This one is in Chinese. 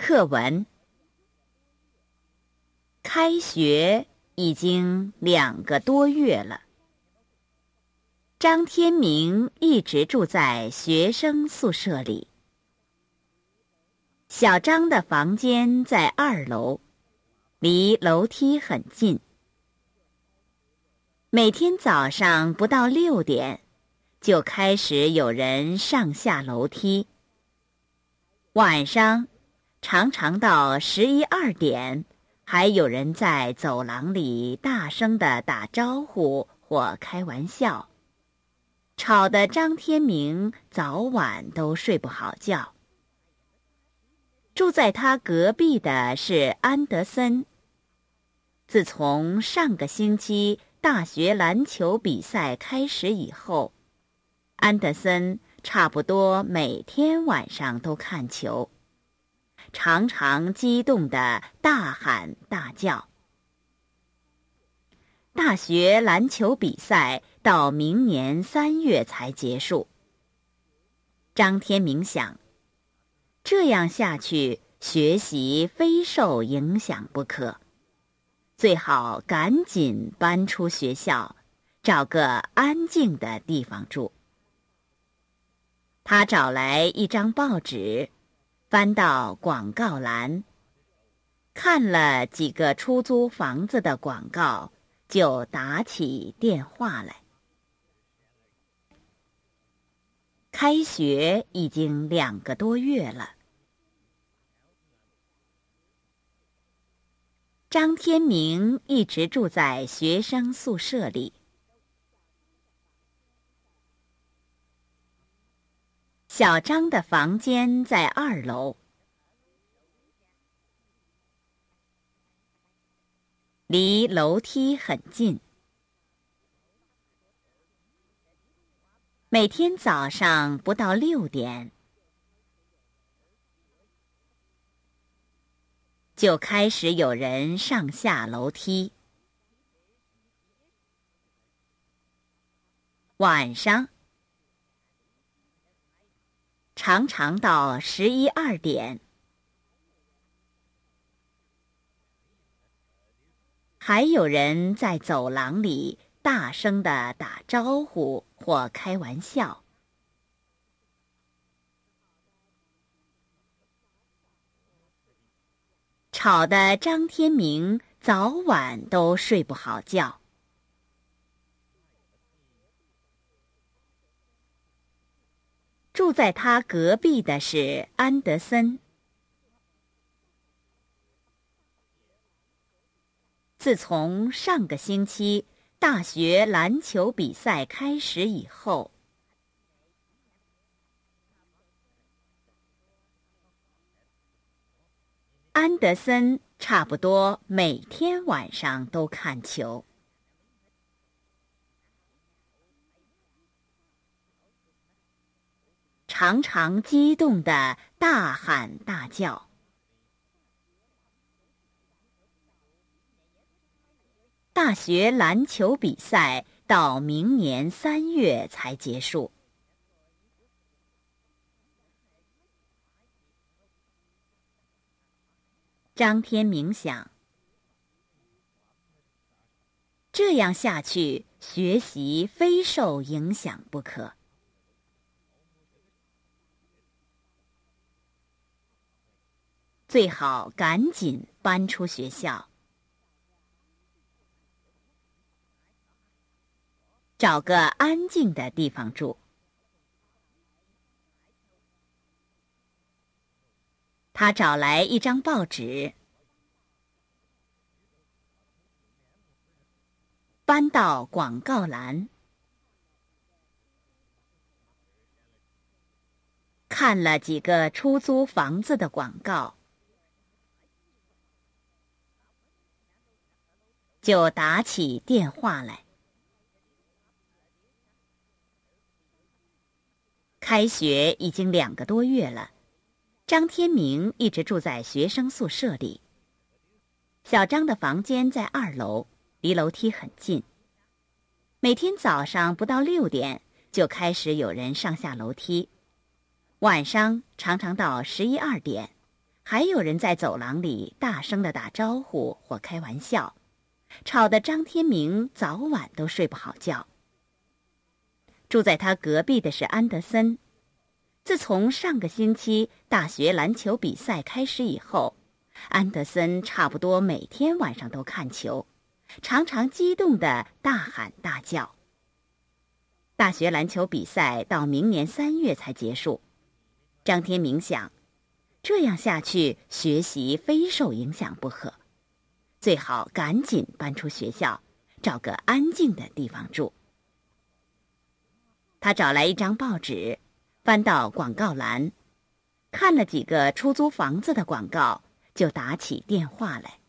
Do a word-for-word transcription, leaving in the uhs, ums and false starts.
课文：开学已经两个多月了。张天明一直住在学生宿舍里。小张的房间在二楼，离楼梯很近。每天早上不到六点，就开始有人上下楼梯。晚上常常到十一二点，还有人在走廊里大声地打招呼或开玩笑，吵得张天明早晚都睡不好觉。住在他隔壁的是安德森。自从上个星期大学篮球比赛开始以后，安德森差不多每天晚上都看球，常常激动地大喊大叫。大学篮球比赛到明年三月才结束。张天明想，这样下去，学习非受影响不可，最好赶紧搬出学校，找个安静的地方住。他找来一张报纸，翻到广告栏，看了几个出租房子的广告，就打起电话来。开学已经两个多月了。张天明一直住在学生宿舍里。小张的房间在二楼，离楼梯很近。每天早上不到六点，就开始有人上下楼梯。晚上常常到十一二点，还有人在走廊里大声地打招呼或开玩笑。吵得张天明早晚都睡不好觉。住在他隔壁的是安德森。自从上个星期大学篮球比赛开始以后，安德森差不多每天晚上都看球。常常激动地大喊大叫。大学篮球比赛到明年三月才结束。张天明想，这样下去，学习非受影响不可。最好赶紧搬出学校，找个安静的地方住。他找来一张报纸，翻到广告栏，看了几个出租房子的广告，就打起电话来。开学已经两个多月了。张天明一直住在学生宿舍里。小张的房间在二楼，离楼梯很近。每天早上不到六点，就开始有人上下楼梯。晚上常常到十一二点， 还有人在走廊里大声地打招呼或开玩笑，吵得张天明早晚都睡不好觉。住在他隔壁的是安德森。自从上个星期大学篮球比赛开始以后，安德森差不多每天晚上都看球，常常激动地大喊大叫。大学篮球比赛到明年三月才结束，张天明想，这样下去学习非受影响不可，最好赶紧搬出学校，找个安静的地方住。他找来一张报纸，翻到广告栏，看了几个出租房子的广告，就打起电话来。